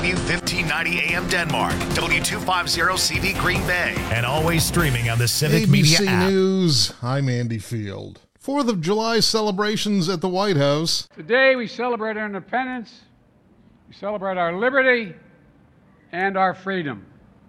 W1590 AM Denmark, W250CV Green Bay, and always streaming on the Civic Media ABC app. News, I'm Andy Field. 4th of July celebrations at the White House. Today we celebrate our independence, we celebrate our liberty, and our freedom.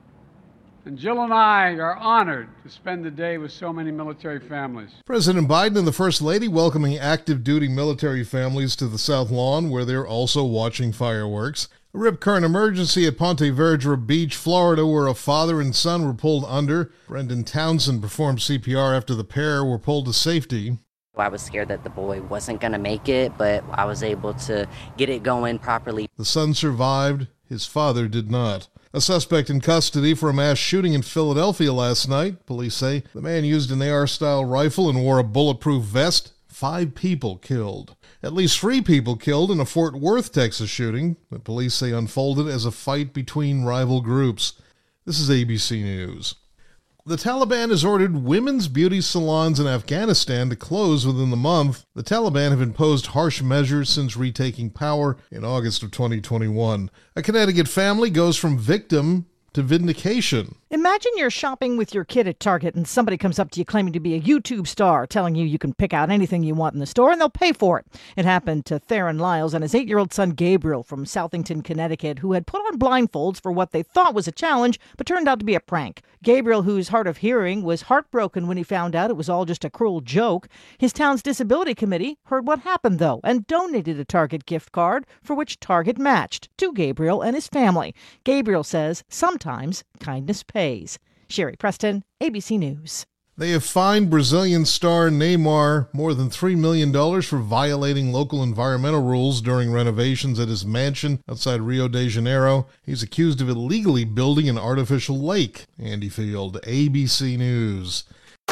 And Jill and I are honored to spend the day with so many military families. President Biden and the First Lady welcoming active duty military families to the South Lawn, where they're also watching fireworks. A rip current emergency at Ponte Vedra Beach, Florida, where a father and son were pulled under. Brendan Townsend performed CPR after the pair were pulled to safety. I was scared that the boy wasn't going to make it, but I was able to get it going properly. The son survived. His father did not. A suspect in custody for a mass shooting in Philadelphia last night. Police say the man used an AR-style rifle and wore a bulletproof vest. 5 people killed. At least 3 people killed in a Fort Worth, Texas shooting that police say unfolded as a fight between rival groups. This is ABC News. The Taliban has ordered women's beauty salons in Afghanistan to close within the month. The Taliban have imposed harsh measures since retaking power in August of 2021. A Connecticut family goes from victim to vindication. Imagine you're shopping with your kid at Target and somebody comes up to you claiming to be a YouTube star, telling you can pick out anything you want in the store and they'll pay for it. It happened to Theron Lyles and his 8-year-old son Gabriel from Southington, Connecticut, who had put on blindfolds for what they thought was a challenge, but turned out to be a prank. Gabriel, who's hard of hearing, was heartbroken when he found out it was all just a cruel joke. His town's disability committee heard what happened, though, and donated a Target gift card, for which Target matched, to Gabriel and his family. Gabriel says sometimes kindness pays. Sherry Preston, ABC News. They have fined Brazilian star Neymar more than $3 million for violating local environmental rules during renovations at his mansion outside Rio de Janeiro. He's accused of illegally building an artificial lake. Andy Field, ABC News.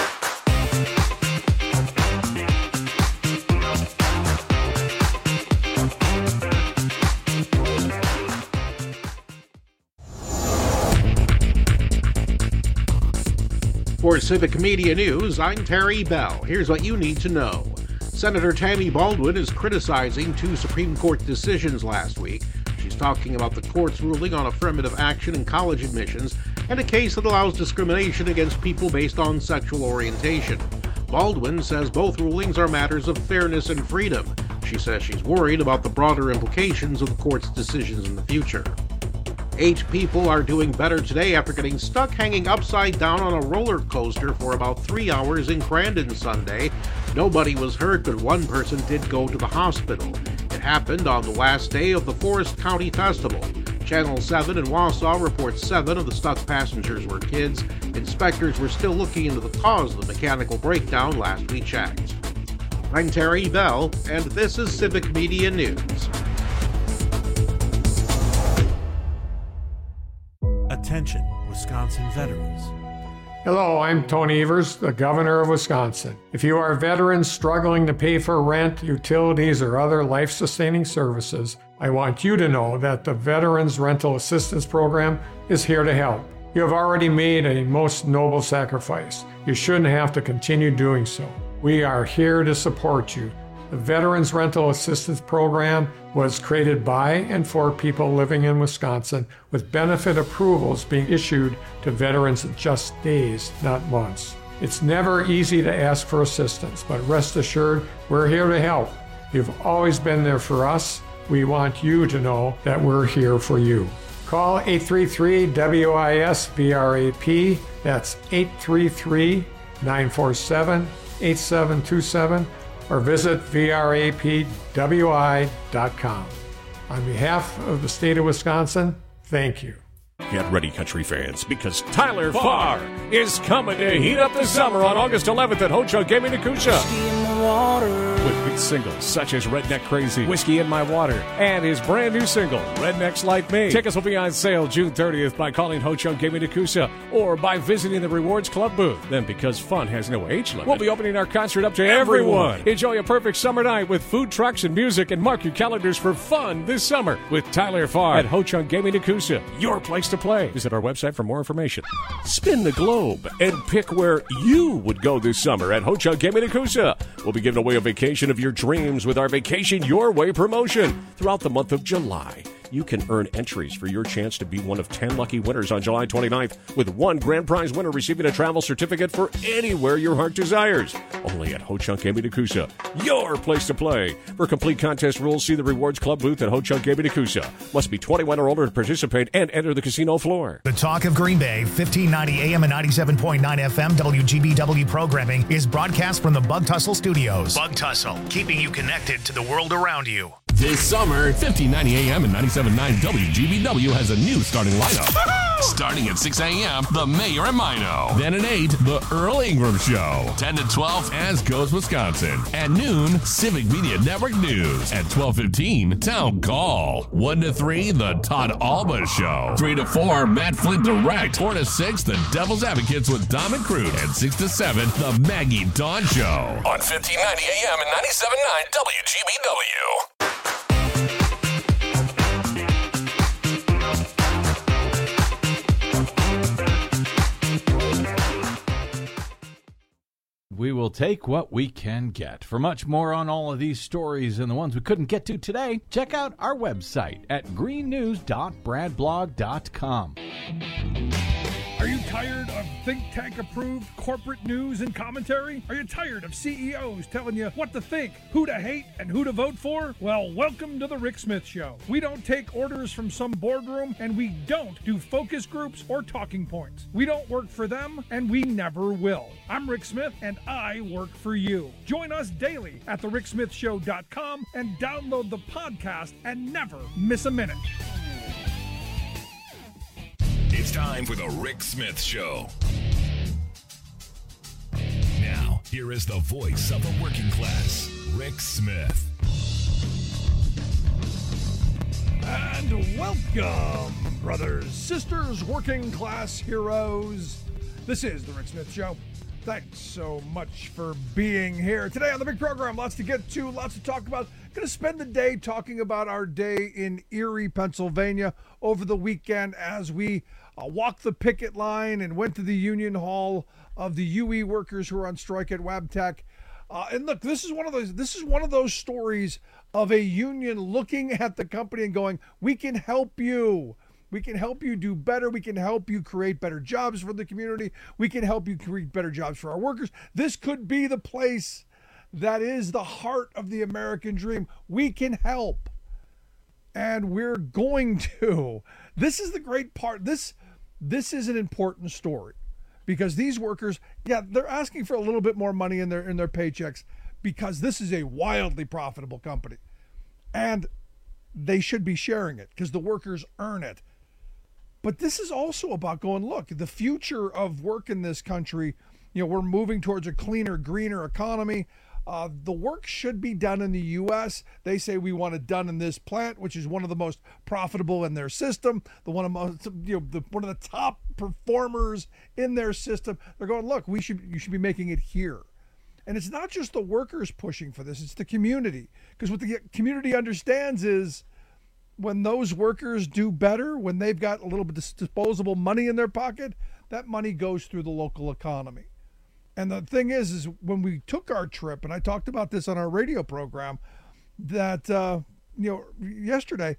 For Civic Media News, I'm Terry Bell. Here's what you need to know. Senator Tammy Baldwin is criticizing 2 Supreme Court decisions last week. She's talking about the court's ruling on affirmative action in college admissions and a case that allows discrimination against people based on sexual orientation. Baldwin says both rulings are matters of fairness and freedom. She says she's worried about the broader implications of the court's decisions in the future. 8 people are doing better today after getting stuck hanging upside down on a roller coaster for about 3 hours in Crandon Sunday. Nobody was hurt, but one person did go to the hospital. It happened on the last day of the Forest County Festival. Channel 7 in Wausau reports 7 of the stuck passengers were kids. Inspectors were still looking into the cause of the mechanical breakdown last we checked. I'm Terry Bell, and this is Civic Media News. Attention, Wisconsin veterans. Hello, I'm Tony Evers, the Governor of Wisconsin. If you are veterans struggling to pay for rent, utilities, or other life-sustaining services, I want you to know that the Veterans Rental Assistance Program is here to help. You have already made a most noble sacrifice. You shouldn't have to continue doing so. We are here to support you. The Veterans Rental Assistance Program was created by and for people living in Wisconsin, with benefit approvals being issued to veterans in just days, not months. It's never easy to ask for assistance, but rest assured, we're here to help. You've always been there for us. We want you to know that we're here for you. Call 833-WIS-VRAP. That's 833-947-8727. or visit vrapwi.com. On behalf of the state of Wisconsin, thank you. Get ready, country fans, because Tyler Farr is coming to heat up the summer on August 11th at Ho-Chunk Gaming Nakusha. With hit singles such as Redneck Crazy, Whiskey in My Water, and his brand new single, Rednecks Like Me. Tickets will be on sale June 30th by calling Ho-Chunk Gaming Nakusha or by visiting the Rewards Club booth. Then, because fun has no age limit, we'll be opening our concert up to everyone. Enjoy a perfect summer night with food trucks and music, and mark your calendars for fun this summer with Tyler Farr at Ho-Chunk Gaming Nakusha, your place to play. Visit our website for more information. Spin the globe and pick where you would go this summer at Ho-Chunk Gaming Nakusha. We'll be giving away a vacation of your dreams with our Vacation Your Way promotion throughout the month of July. You can earn entries for your chance to be one of 10 lucky winners on July 29th, with one grand prize winner receiving a travel certificate for anywhere your heart desires. Only at Ho Chunk Gaming Nakusa, your place to play. For complete contest rules, see the Rewards Club booth at Ho Chunk Gaming Nakusa. Must be 21 or older to participate and enter the casino floor. The Talk of Green Bay, 1590 AM and 97.9 FM WGBW programming is broadcast from the Bug Tussle Studios. Bug Tussle, keeping you connected to the world around you. This summer, 1590 AM and 97.9 WGBW has a new starting lineup. Starting at 6 a.m., The Mayor and Mino. Then at 8, The Earl Ingram Show. 10 to 12, As Goes Wisconsin. At noon, Civic Media Network News. At 12:15, Town Call. 1 to 3, The Todd Alba Show. 3 to 4, Matt Flint Direct. 4 to 6, The Devil's Advocates with Dom and Crute. And 6 to 7, The Maggie Dawn Show. On 1590 AM and 97.9 WGBW. We will take what we can get. For much more on all of these stories and the ones we couldn't get to today, check out our website at greennews.bradblog.com. Are you tired of think tank approved corporate news and commentary? Are you tired of CEOs telling you what to think, who to hate, and who to vote for? Well, welcome to the Rick Smith Show. We don't take orders from some boardroom, and we don't do focus groups or talking points. We don't work for them, and we never will. I'm Rick Smith, and I work for you. Join us daily at thericksmithshow.com and download the podcast and never miss a minute. It's time for the Rick Smith Show. Now, here is the voice of the working class, Rick Smith. And welcome, brothers, sisters, working class heroes. This is the Rick Smith Show. Thanks so much for being here. Today on the big program, lots to get to, lots to talk about. Going to spend the day talking about our day in Erie, Pennsylvania over the weekend as we walked the picket line and went to the union hall of the UE workers who are on strike at Wabtec. And look, this is one of those stories of a union looking at the company and going, "We can help you. We can help you do better. We can help you create better jobs for the community. We can help you create better jobs for our workers. This could be the place that is the heart of the American dream. We can help." And we're going to. This is the great part. This is an important story because these workers, they're asking for a little bit more money in their paychecks because this is a wildly profitable company. And they should be sharing it because the workers earn it. But this is also about going, look, the future of work in this country, we're moving towards a cleaner, greener economy. The work should be done in the U.S. They say we want it done in this plant, which is one of the most profitable in their system, one of the top performers in their system. They're going, look, you should be making it here. And it's not just the workers pushing for this, it's the community. Because what the community understands is when those workers do better, when they've got a little bit of disposable money in their pocket, that money goes through the local economy. And the thing is when we took our trip, and I talked about this on our radio program, that yesterday,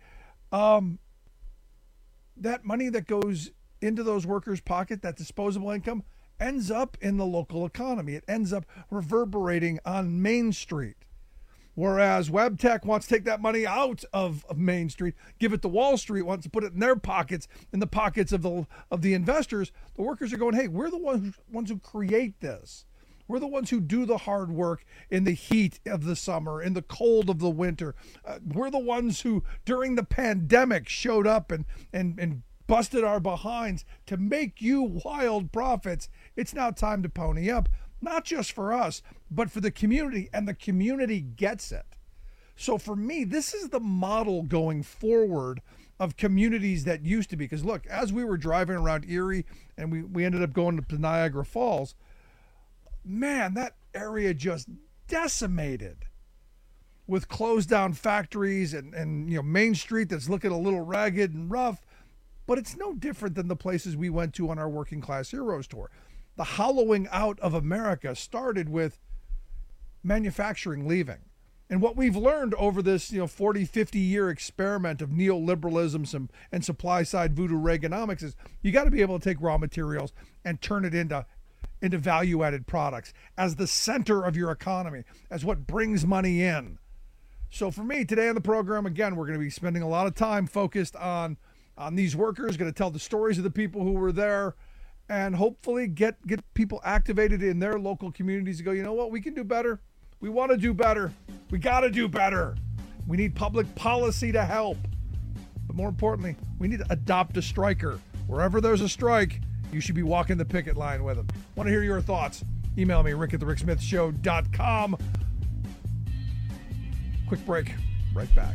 that money that goes into those workers' pocket, that disposable income, ends up in the local economy. It ends up reverberating on Main Street. Whereas Wabtec wants to take that money out of Main Street, give it to Wall Street, wants to put it in their pockets, in the pockets of the investors. The workers are going, hey, we're the ones who create this. We're the ones who do the hard work in the heat of the summer, in the cold of the winter. We're the ones who, during the pandemic, showed up and busted our behinds to make you wild profits. It's now time to pony up. Not just for us, but for the community, and the community gets it. So for me, this is the model going forward of communities that used to be. Because look, as we were driving around Erie and we ended up going to Niagara Falls, man, that area just decimated with closed down factories and Main Street that's looking a little ragged and rough. But it's no different than the places we went to on our Working Class Heroes tour. The hollowing out of America started with manufacturing leaving. And what we've learned over this 40, 50-year experiment of neoliberalism and supply-side voodoo Reaganomics is you got to be able to take raw materials and turn it into value-added products as the center of your economy, as what brings money in. So for me, today on the program, again, we're going to be spending a lot of time focused on these workers, going to tell the stories of the people who were there, and hopefully get people activated in their local communities to go, you know what, we can do better. We want to do better. We got to do better. We need public policy to help. But more importantly, we need to adopt a striker. Wherever there's a strike, you should be walking the picket line with them. Want to hear your thoughts? Email me, rick@thericksmithshow.com. Quick break. Right back.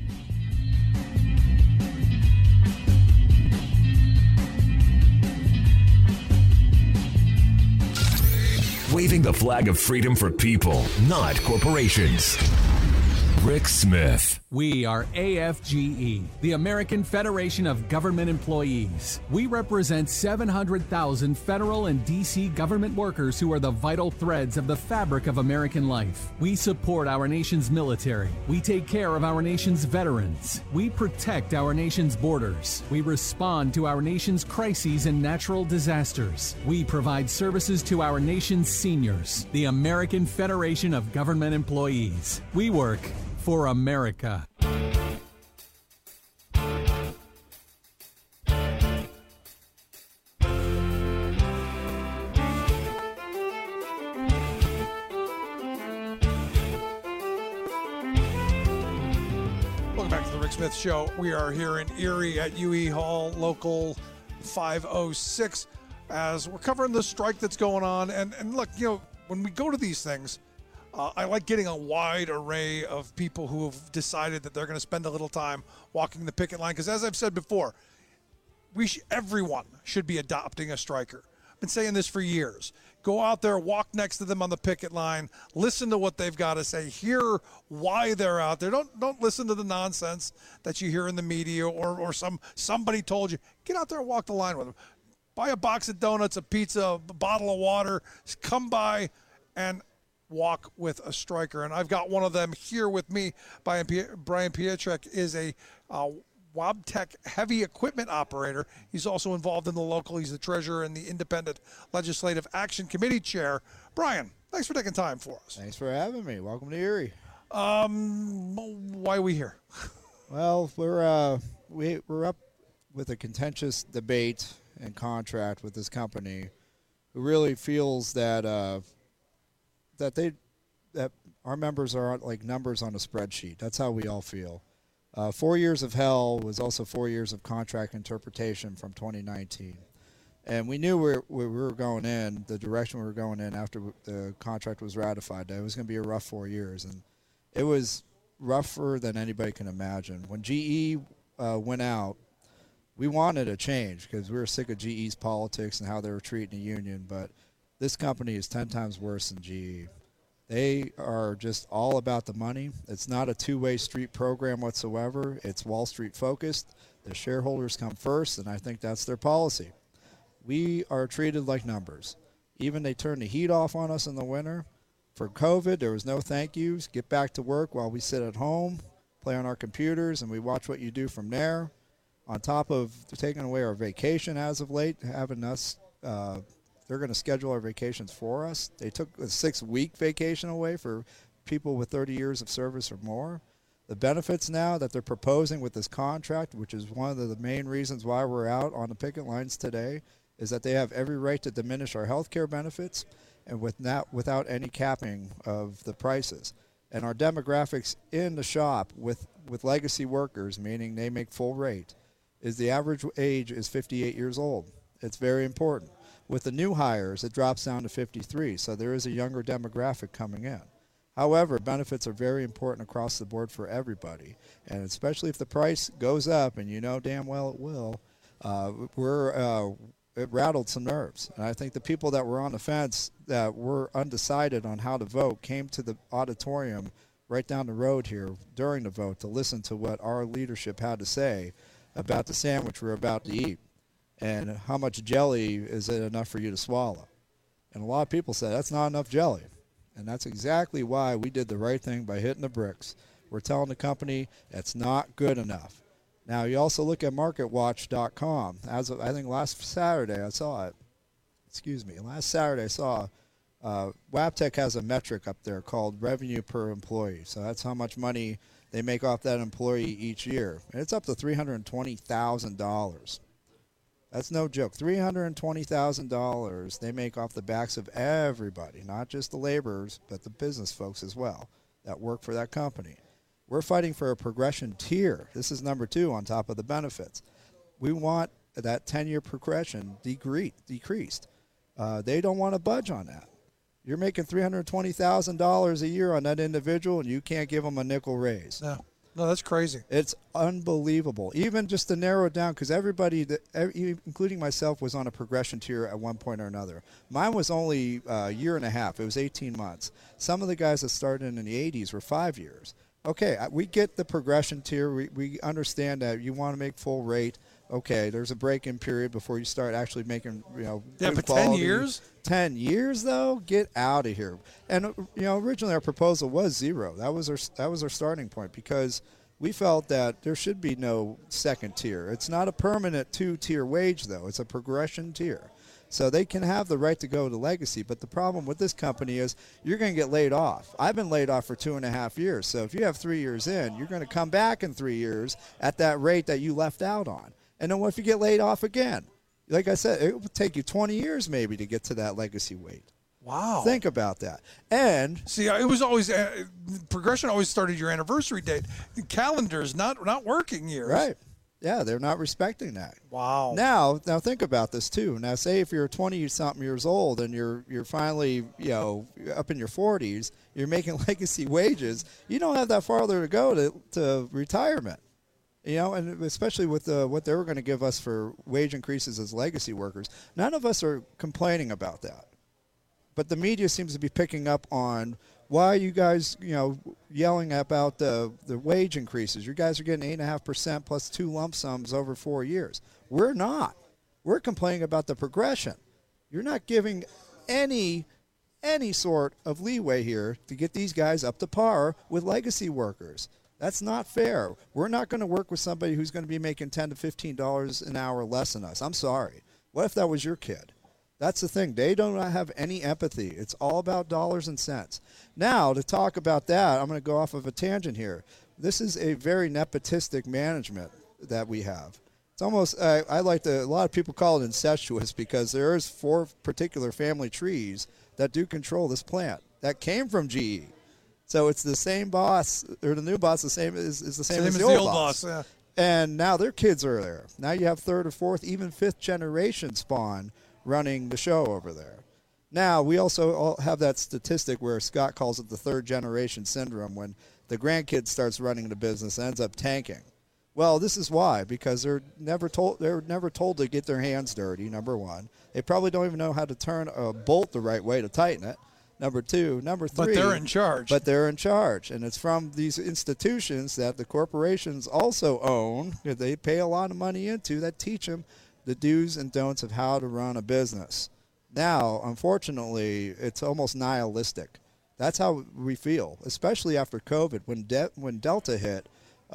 Waving the flag of freedom for people, not corporations. Rick Smith. We are AFGE, the American Federation of Government Employees. We represent 700,000 federal and D.C. government workers who are the vital threads of the fabric of American life. We support our nation's military. We take care of our nation's veterans. We protect our nation's borders. We respond to our nation's crises and natural disasters. We provide services to our nation's seniors. The American Federation of Government Employees. We work for America. Welcome back to the Rick Smith Show. We are here in Erie at UE Hall, local 506, as we're covering the strike that's going on. And look, when we go to these things, I like getting a wide array of people who have decided that they're going to spend a little time walking the picket line. Because as I've said before, everyone should be adopting a striker. I've been saying this for years. Go out there, walk next to them on the picket line, listen to what they've got to say, hear why they're out there. Don't listen to the nonsense that you hear in the media or somebody told you. Get out there and walk the line with them. Buy a box of donuts, a pizza, a bottle of water. Come by and walk with a striker. And I've got one of them here with me. Brian Pietrek is a Wabtec heavy equipment operator. He's also involved in the local. He's the treasurer and the Independent Legislative Action Committee chair. Brian, thanks for taking time for us. Thanks for having me. Welcome to Erie. Why are we here? Well, we're up with a contentious debate and contract with this company who really feels that that our members are like numbers on a spreadsheet. That's how we all feel. 4 years of hell was also 4 years of contract interpretation from 2019. And we knew where we were going in, the direction we were going in after the contract was ratified, that it was going to be a rough 4 years. And it was rougher than anybody can imagine. When GE went out, we wanted a change because we were sick of GE's politics and how they were treating the union. But this company is 10 times worse than GE. They are just all about the money. It's not a two-way street program whatsoever. It's Wall Street focused. The shareholders come first, and I think that's their policy. We are treated like numbers. Even they turn the heat off on us in the winter. For COVID, there was no thank yous. Get back to work while we sit at home, play on our computers, and we watch what you do from there. On top of taking away our vacation as of late, having us, they're going to schedule our vacations for us. They took a 6-week vacation away for people with 30 years of service or more. The benefits now that they're proposing with this contract, which is one of the main reasons why we're out on the picket lines today, is that they have every right to diminish our health care benefits and without any capping of the prices. And our demographics in the shop with legacy workers, meaning they make full rate, is the average age is 58 years old. It's very important. With the new hires, it drops down to 53, so there is a younger demographic coming in. However, benefits are very important across the board for everybody, and especially if the price goes up, and you know damn well it will, it rattled some nerves. And I think the people that were on the fence, that were undecided on how to vote, came to the auditorium right down the road here during the vote to listen to what our leadership had to say about the sandwich we're about to eat and how much jelly is it enough for you to swallow. And a lot of people say that's not enough jelly. And that's exactly why we did the right thing by hitting the bricks. We're telling the company that's not good enough. Now, you also look at MarketWatch.com. As of, I think last Saturday I saw it. Last Saturday I saw Wabtec has a metric up there called revenue per employee. So that's how much money they make off that employee each year. And it's up to $320,000. That's no joke. $320,000 they make off the backs of everybody, not just the laborers, but the business folks as well that work for that company. We're fighting for a progression tier. This is number 2 on top of the benefits. We want that 10-year progression decreased. They don't want to budge on that. You're making $320,000 a year on that individual, and you can't give them a nickel raise. No, that's crazy. It's unbelievable. Even just to narrow it down, because everybody, including myself, was on a progression tier at one point or another. Mine was only a year and a half. It was 18 months. Some of the guys that started in the 80s were 5 years. Okay, we get the progression tier. We understand that you want to make full rate. Okay, there's a break-in period before you start actually making, Yeah, but quality. 10 years? 10 years, though? Get out of here. And, originally our proposal was 0. That was our starting point, because we felt that there should be no second tier. It's not a permanent 2-tier wage, though. It's a progression tier. So they can have the right to go to legacy, but the problem with this company is you're going to get laid off. I've been laid off for 2.5 years, so if you have 3 years in, you're going to come back in 3 years at that rate that you left out on. And then what if you get laid off again? Like I said, it would take you 20 years maybe to get to that legacy weight. Wow. Think about that. And see, it was always progression always started your anniversary date. The calendar's not working years. Right. Yeah, they're not respecting that. Wow. Now think about this too. Now, say if you're 20-something years old and you're finally up in your 40s, you're making legacy wages. You don't have that farther to go to retirement. And especially with what they were going to give us for wage increases as legacy workers, none of us are complaining about that. But the media seems to be picking up on why are you guys, yelling about the wage increases. You guys are getting 8.5% plus 2 lump sums over 4 years. We're not. We're complaining about the progression. You're not giving any sort of leeway here to get these guys up to par with legacy workers. That's not fair. We're not going to work with somebody who's going to be making $10 to $15 an hour less than us. I'm sorry. What if that was your kid? That's the thing. They don't have any empathy. It's all about dollars and cents. Now, to talk about that, I'm going to go off of a tangent here. This is a very nepotistic management that we have. It's almost, a lot of people call it incestuous, because there is 4 particular family trees that do control this plant that came from GE. So it's the same boss, or the new boss, is the same as the old boss. Yeah. And now their kids are there. Now you have 3rd or 4th, even 5th generation spawn running the show over there. Now, we also all have that statistic where Scott calls it the 3rd generation syndrome, when the grandkid starts running the business and ends up tanking. Well, this is why, because they're never told to get their hands dirty, number 1. They probably don't even know how to turn a bolt the right way to tighten it. Number 2, number 3. But they're in charge. But they're in charge. And it's from these institutions that the corporations also own, that they pay a lot of money into, that teach them the do's and don'ts of how to run a business. Now, unfortunately, it's almost nihilistic. That's how we feel, especially after COVID. When Delta hit,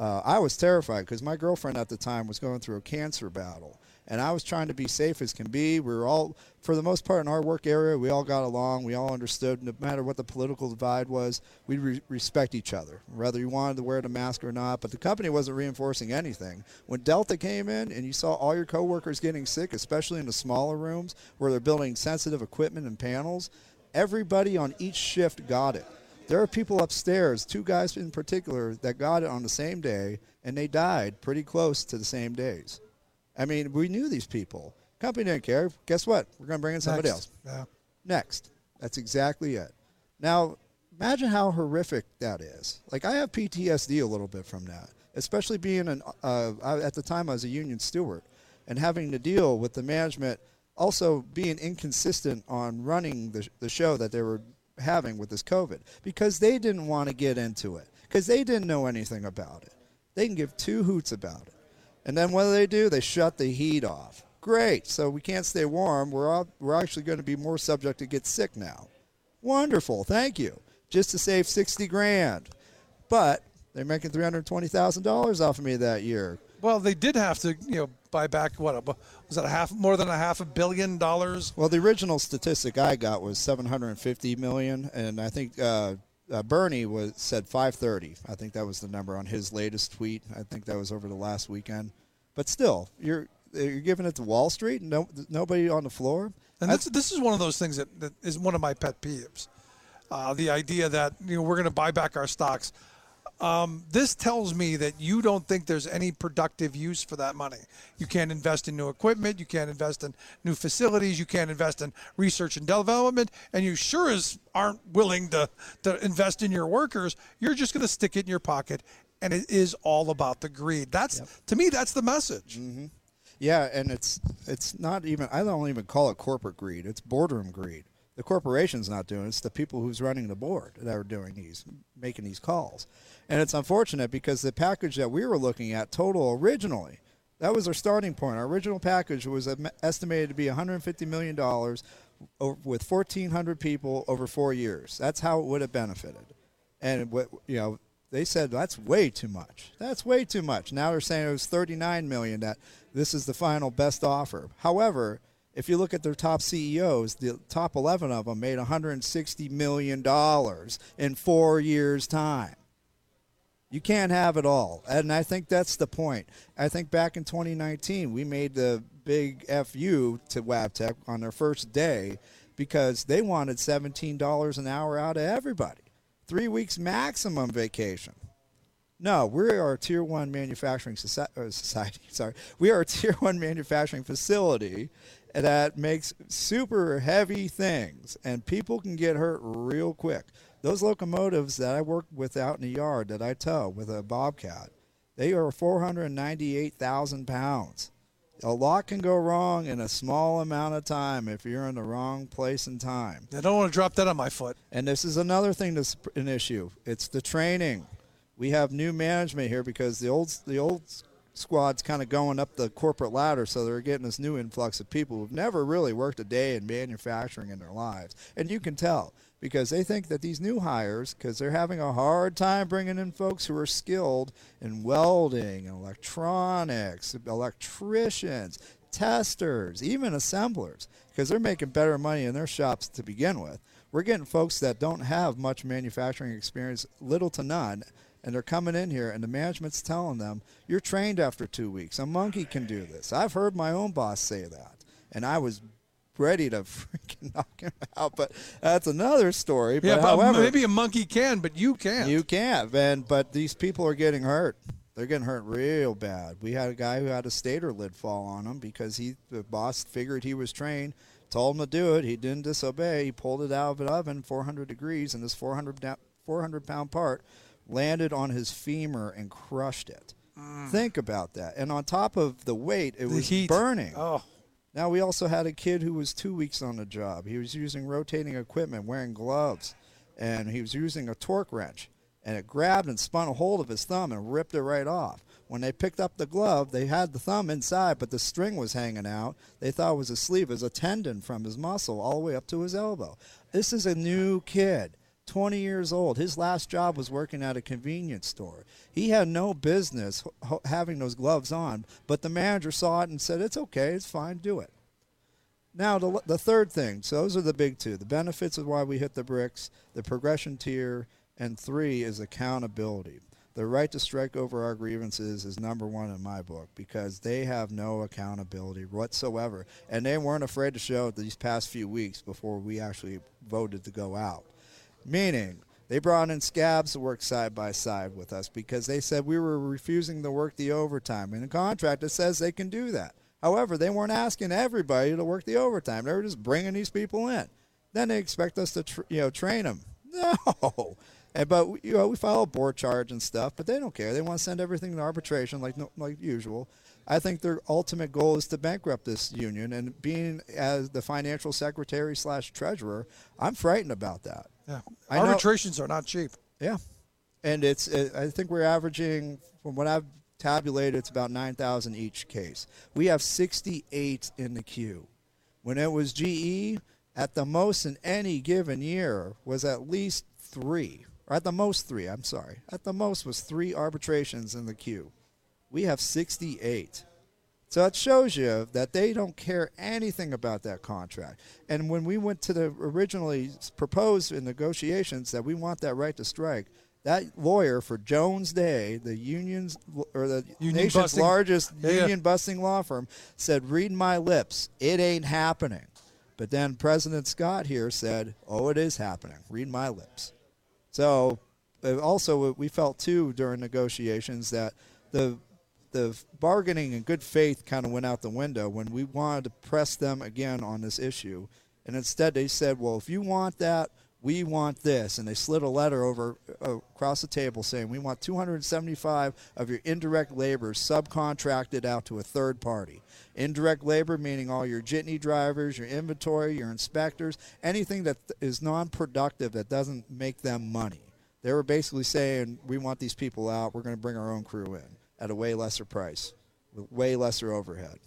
I was terrified, because my girlfriend at the time was going through a cancer battle. And I was trying to be safe as can be. We were all, for the most part in our work area, we all got along. We all understood, no matter what the political divide was, we'd respect each other, whether you wanted to wear the mask or not. But the company wasn't reinforcing anything. When Delta came in and you saw all your coworkers getting sick, especially in the smaller rooms where they're building sensitive equipment and panels, everybody on each shift got it. There are people upstairs, 2 guys in particular, that got it on the same day, and they died pretty close to the same days. I mean, we knew these people. Company didn't care. Guess what? We're going to bring in somebody else. Yeah. Next. That's exactly it. Now, imagine how horrific that is. Like, I have PTSD a little bit from that, especially being at the time I was a union steward, and having to deal with the management also being inconsistent on running the show that they were having with this COVID, because they didn't want to get into it, because they didn't know anything about it. They can give 2 hoots about it. And then what do? They shut the heat off. Great. So we can't stay warm. We're actually going to be more subject to get sick now. Wonderful, thank you. Just to save $60,000. But they're making $320,000 off of me that year. Well, they did have to, buy back, was it more than $500 million? Well, the original statistic I got was $750 million, and I think Bernie said 530. I think that was the number on his latest tweet. I think that was over the last weekend. But still, you're giving it to Wall Street and nobody on the floor? And this is one of those things that is one of my pet peeves. The idea that we're going to buy back our stocks. This tells me that you don't think there's any productive use for that money. You can't invest in new equipment. You can't invest in new facilities. You can't invest in research and development. And you sure as aren't willing to invest in your workers. You're just going to stick it in your pocket. And it is all about the greed. To me, that's the message. Mm-hmm. Yeah, and it's not even, I don't even call it corporate greed. It's boardroom greed. The corporation's not doing it. It's the people who's running the board that are making these calls. And it's unfortunate because the package that we were looking at total originally, that was our starting point. Our original package was estimated to be $150 million with 1,400 people over 4 years. That's how it would have benefited. And they said that's way too much. That's way too much. Now they're saying it was $39 million. That this is the final best offer. However, if you look at their top CEOs, the top 11 of them made $160 million in 4 years' time. You can't have it all. And I think that's the point. I think back in 2019, we made the big FU to Wabtec on their first day because they wanted $17 an hour out of everybody. 3 weeks maximum vacation. No, we are a Tier 1 manufacturing society. Sorry. We are a Tier 1 manufacturing facility that makes super heavy things, and people can get hurt real quick. Those locomotives that I work with out in the yard that I tow with a Bobcat, they are 498,000 pounds. A lot can go wrong in a small amount of time if you're in the wrong place and time. I don't want to drop that on my foot. And this is another thing that's an issue. It's the training. We have new management here because the old squad's kind of going up the corporate ladder, so they're getting this new influx of people who've never really worked a day in manufacturing in their lives. And you can tell because they think that these new hires, because they're having a hard time bringing in folks who are skilled in welding, electronics, electricians, testers, even assemblers, because they're making better money in their shops to begin with. We're getting folks that don't have much manufacturing experience, little to none, and they're coming in here, and the management's telling them, you're trained after 2 weeks. A monkey can do this. I've heard my own boss say that, and I was ready to freaking knock him out, but that's another story. Yeah, but however, maybe a monkey can, but you can't. You can't, but these people are getting hurt. They're getting hurt real bad. We had a guy who had a stator lid fall on him because the boss figured he was trained, told him to do it. He didn't disobey. He pulled it out of an oven, 400 degrees, and this 400-pound part landed on his femur and crushed it. Think about that. And on top of the weight, it was burning. Oh. Now, we also had a kid who was 2 weeks on the job. He was using rotating equipment, wearing gloves, and he was using a torque wrench. And it grabbed and spun a hold of his thumb and ripped it right off. When they picked up the glove, they had the thumb inside, but the string was hanging out. They thought it was a sleeve. It was a tendon from his muscle all the way up to his elbow. This is a new kid. 20 years old. His last job was working at a convenience store. He had no business having those gloves on, but the manager saw it and said, it's okay, it's fine, do it. Now, the third thing, so those are the big two. The benefits is why we hit the bricks, the progression tier, and 3 is accountability. The right to strike over our grievances is number 1 in my book because they have no accountability whatsoever, and they weren't afraid to show it these past few weeks before we actually voted to go out. Meaning, they brought in scabs to work side by side with us because they said we were refusing to work the overtime. In the contract, it says they can do that. However, they weren't asking everybody to work the overtime. They were just bringing these people in. Then they expect us to train them. No. But we file a board charge and stuff, but they don't care. They want to send everything to arbitration like usual. I think their ultimate goal is to bankrupt this union. And being as the financial secretary / treasurer, I'm frightened about that. Yeah, arbitrations are not cheap. Yeah, and I think we're averaging, from what I've tabulated, it's about 9,000 each case. We have 68 in the queue. When it was GE, at the most in any given year was at least 3, or at the most 3, I'm sorry. At the most was 3 arbitrations in the queue. We have 68. So it shows you that they don't care anything about that contract. And when we went to the originally proposed in negotiations that we want that right to strike, that lawyer for Jones Day, the union's or the nation's largest union-busting law firm, said, "Read my lips, it ain't happening." But then President Scott here said, "Oh, it is happening. Read my lips." So also we felt too during negotiations that the bargaining and good faith kind of went out the window when we wanted to press them again on this issue. And instead they said, well, if you want that, we want this. And they slid a letter over across the table saying, we want 275 of your indirect labor subcontracted out to a third party. Indirect labor meaning all your jitney drivers, your inventory, your inspectors, anything that is non-productive that doesn't make them money. They were basically saying, we want these people out. We're going to bring our own crew in at a way lesser price, with way lesser overhead.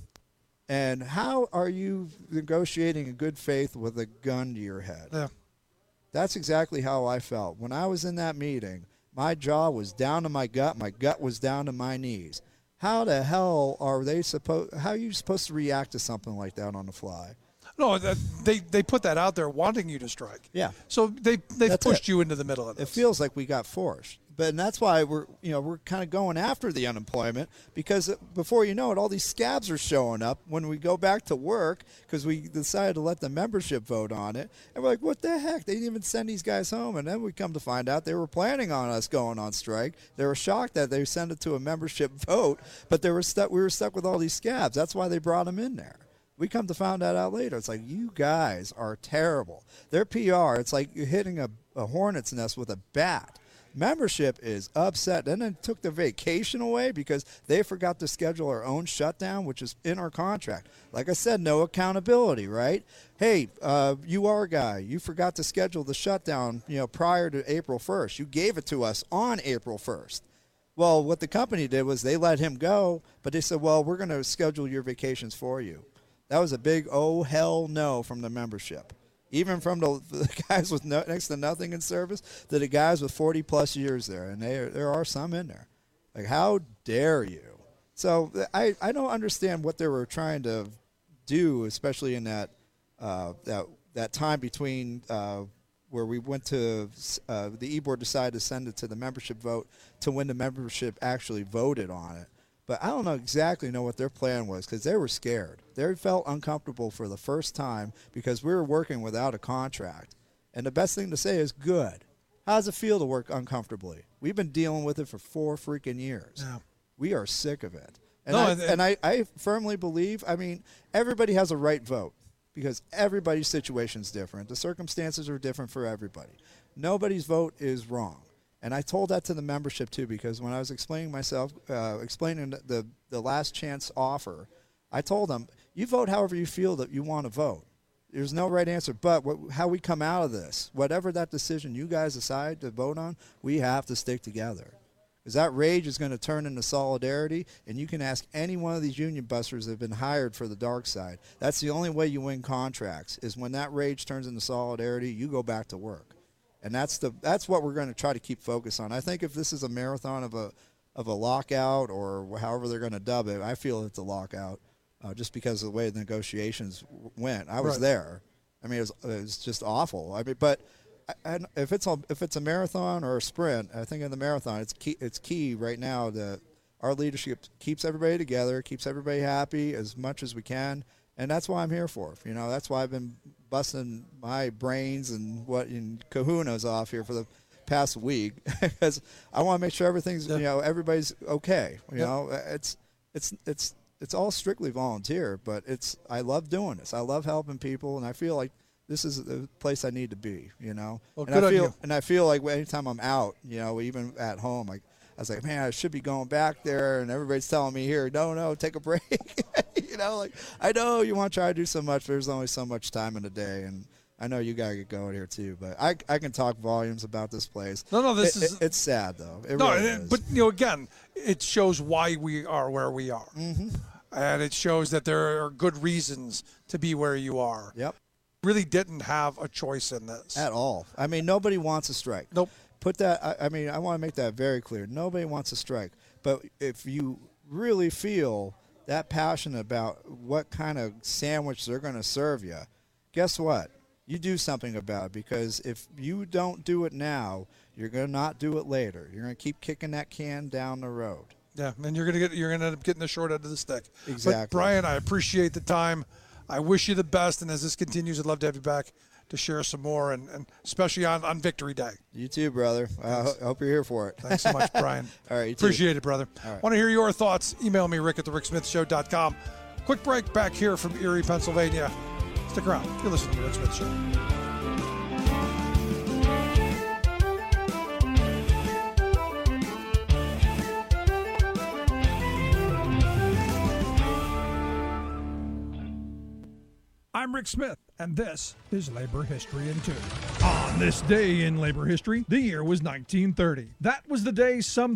And how are you negotiating in good faith with a gun to your head? Yeah. That's exactly how I felt. When I was in that meeting, my jaw was down to my gut was down to my knees. How the hell are how are you supposed to react to something like that on the fly? No, they put that out there wanting you to strike. Yeah. So they've pushed you into the middle of this. It feels like we got forced. And that's why we're kind of going after the unemployment, because before you know it, all these scabs are showing up when we go back to work because we decided to let the membership vote on it. And we're like, what the heck? They didn't even send these guys home. And then we come to find out they were planning on us going on strike. They were shocked that they sent it to a membership vote, but we were stuck with all these scabs. That's why they brought them in there. We come to find that out later. It's like, you guys are terrible. Their PR, it's like you're hitting a hornet's nest with a bat. Membership is upset. Then they took the vacation away because they forgot to schedule our own shutdown, which is in our contract. Like I said, no accountability, right? Hey, you are a guy. You forgot to schedule the shutdown, prior to April 1st. You gave it to us on April 1st. Well, what the company did was they let him go, but they said, well, we're going to schedule your vacations for you. That was a big oh, hell no from the membership. Even from the guys with next to nothing in service to the guys with 40-plus years there, and there are some in there. Like, how dare you? So I don't understand what they were trying to do, especially in that time between where we went to the E-Board decided to send it to the membership vote to when the membership actually voted on it. But I don't exactly know what their plan was because they were scared. They felt uncomfortable for the first time because we were working without a contract. And the best thing to say is good. How does it feel to work uncomfortably? We've been dealing with it for 4 freaking years. Yeah. We are sick of it. And I firmly believe, everybody has a right vote because everybody's situation is different. The circumstances are different for everybody. Nobody's vote is wrong. And I told that to the membership, too, because when I was explaining the last chance offer, I told them, you vote however you feel that you want to vote. There's no right answer. But how we come out of this, whatever that decision you guys decide to vote on, we have to stick together. Because that rage is going to turn into solidarity, and you can ask any one of these union busters that have been hired for the dark side. That's the only way you win contracts, is when that rage turns into solidarity, you go back to work. And that's what we're going to try to keep focus on. I think if this is a marathon of a lockout or however they're going to dub it, I feel it's a lockout just because of the way the negotiations went. I was there. It was just awful. But if it's a marathon or a sprint, I think in the marathon it's key right now that our leadership keeps everybody together, keeps everybody happy as much as we can. And that's what I'm here for. That's why I've been busting my brains and kahunas off here for the past week because I want to make sure everything's everybody's okay. It's all strictly volunteer, but I love doing this. I love helping people, and I feel like this is the place I need to be. Well, and I feel like anytime I'm out, even at home, I was like, man, I should be going back there, and everybody's telling me here, no, take a break. I know you want to try to do so much, but there's only so much time in a day, and I know you got to get going here too. But I can talk volumes about this place. It's sad though. But again, it shows why we are where we are, and it shows that there are good reasons to be where you are. Yep. really didn't have a choice in this. At all. I mean, nobody wants a strike. Nope. Put that, I mean, I want to make that very clear. Nobody wants a strike. But if you really feel that passionate about what kind of sandwich they're going to serve you, guess what? You do something about it, because if you don't do it now, you're going to not do it later. You're going to keep kicking that can down the road. Yeah, and you're going to end up getting the short end of the stick. Exactly. But Brian, I appreciate the time. I wish you the best, and as this continues, I'd love to have you back to share some more, and especially on Victory Day. You too, brother. I hope you're here for it. Thanks so much, Brian. All right, you too. Appreciate it, brother. All right. Want to hear your thoughts? Email me, rick@thericksmithshow.com. Quick break back here from Erie, Pennsylvania. Stick around. You're listening to The Rick Smith Show. I'm Rick Smith, and this is Labor History in 2. On this day in labor history, the year was 1930. That was the day some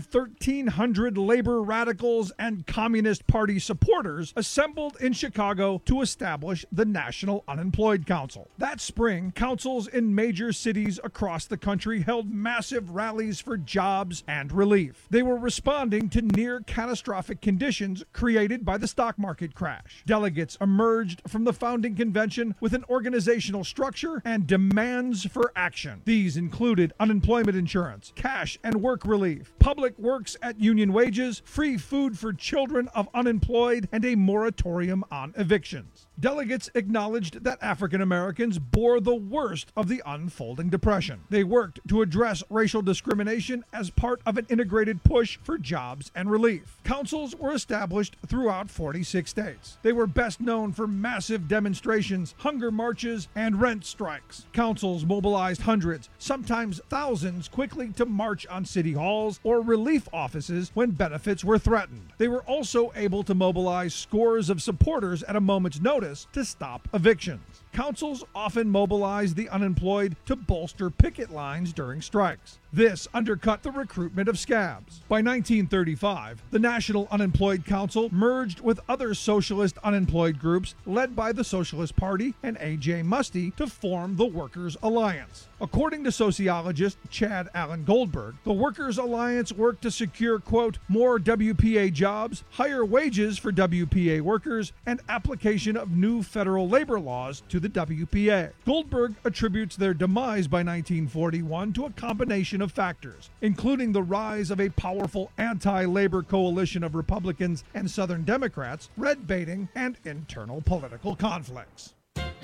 1,300 labor radicals and Communist Party supporters assembled in Chicago to establish the National Unemployed Council. That spring, councils in major cities across the country held massive rallies for jobs and relief. They were responding to near catastrophic conditions created by the stock market crash. Delegates emerged from the founding convention with an organizational structure and demands for action. These included unemployment insurance, cash and work relief, public works at union wages, free food for children of unemployed, and a moratorium on evictions. Delegates acknowledged that African Americans bore the worst of the unfolding depression. They worked to address racial discrimination as part of an integrated push for jobs and relief. Councils were established throughout 46 states. They were best known for massive demonstrations, hunger marches, and rent strikes. Councils mobilized hundreds, sometimes thousands, quickly to march on city halls or relief offices when benefits were threatened. They were also able to mobilize scores of supporters at a moment's notice to stop evictions. Councils often mobilized the unemployed to bolster picket lines during strikes. This undercut the recruitment of scabs. By 1935, the National Unemployed Council merged with other socialist unemployed groups led by the Socialist Party and A.J. Muste to form the Workers' Alliance. According to sociologist Chad Allen Goldberg, the Workers' Alliance worked to secure, quote, more WPA jobs, higher wages for WPA workers, and application of new federal labor laws to the WPA. Goldberg attributes their demise by 1941 to a combination of factors, including the rise of a powerful anti-labor coalition of Republicans and Southern Democrats, red baiting, and internal political conflicts.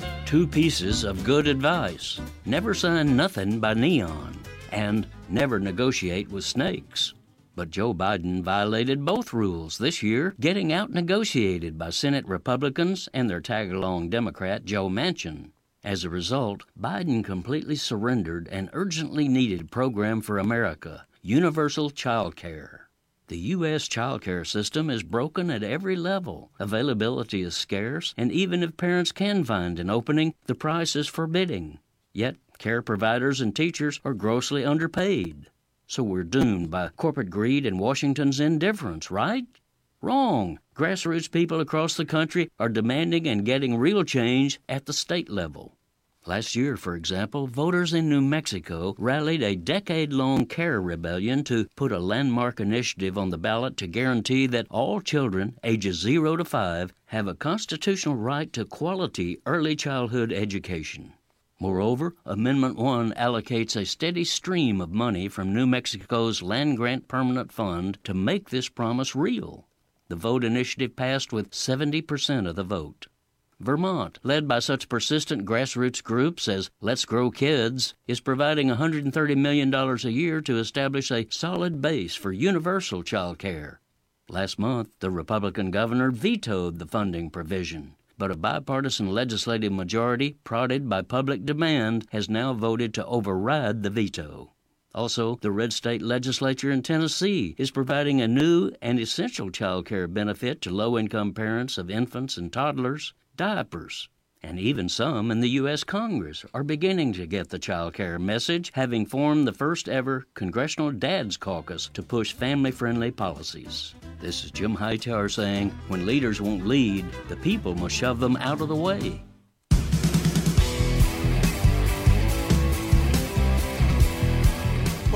2 pieces of good advice. Never sign nothing by neon, and never negotiate with snakes. But Joe Biden violated both rules this year, getting out-negotiated by Senate Republicans and their tag-along Democrat Joe Manchin. As a result, Biden completely surrendered an urgently needed program for America, universal child care. The U.S. child care system is broken at every level. Availability is scarce, and even if parents can find an opening, the price is forbidding. Yet, care providers and teachers are grossly underpaid. So we're doomed by corporate greed and Washington's indifference, right? Wrong. Grassroots people across the country are demanding and getting real change at the state level. Last year, for example, voters in New Mexico rallied a decade-long care rebellion to put a landmark initiative on the ballot to guarantee that all children ages 0 to 5 have a constitutional right to quality early childhood education. Moreover, Amendment 1 allocates a steady stream of money from New Mexico's land-grant permanent fund to make this promise real. The vote initiative passed with 70% of the vote. Vermont, led by such persistent grassroots groups as Let's Grow Kids, is providing $130 million a year to establish a solid base for universal child care. Last month, the Republican governor vetoed the funding provision, but a bipartisan legislative majority, prodded by public demand, has now voted to override the veto. Also, the red state legislature in Tennessee is providing a new and essential child care benefit to low-income parents of infants and toddlers, diapers. And even some in the U.S. Congress are beginning to get the child care message, having formed the first ever Congressional Dads Caucus to push family-friendly policies. This is Jim Hightower saying, when leaders won't lead, the people must shove them out of the way.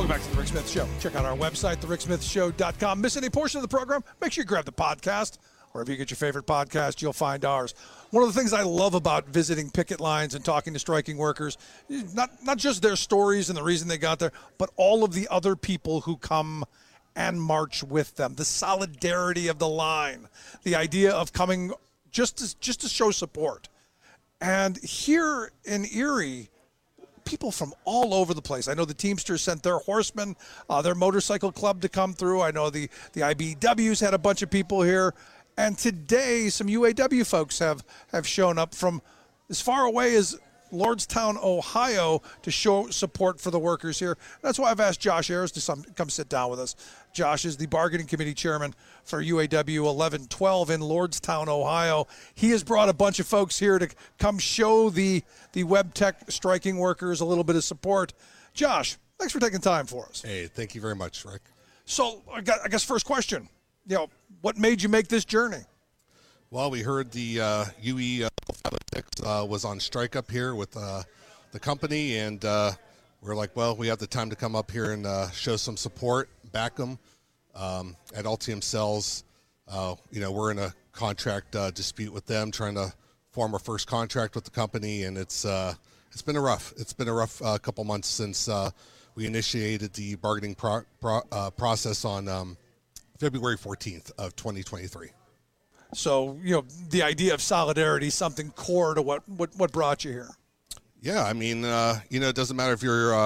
Welcome back to The Rick Smith Show. Check out our website, thericksmithshow.com. Miss any portion of the program? Make sure you grab the podcast. Wherever you get your favorite podcast, you'll find ours. One of the things I love about visiting picket lines and talking to striking workers, not just their stories and the reason they got there, but all of the other people who come and march with them. The solidarity of the line, the idea of coming just to show support. And here in Erie, people from all over the place. I know the Teamsters sent their horsemen, their motorcycle club to come through. I know the IBEWs had a bunch of people here. And today, some UAW folks have shown up from as far away as Lordstown, Ohio, to show support for the workers here. That's why I've asked Josh Ayers to come sit down with us. Josh is the bargaining committee chairman for UAW 1112 in Lordstown, Ohio. He has brought a bunch of folks here to come show the WebTech striking workers a little bit of support. Josh, thanks for taking time for us. Hey, thank you very much, Rick. So I guess first question, what made you make this journey? Well, we heard the UE 506 was on strike up here with the company, and we're like, well, we have the time to come up here and show some support, back them. At Altium Cells, we're in a contract dispute with them, trying to form our first contract with the company, and it's been a rough couple months since we initiated the bargaining process on February 14th of 2023. So, the idea of solidarity, something core to what brought you here. Yeah, I mean, it doesn't matter if you're,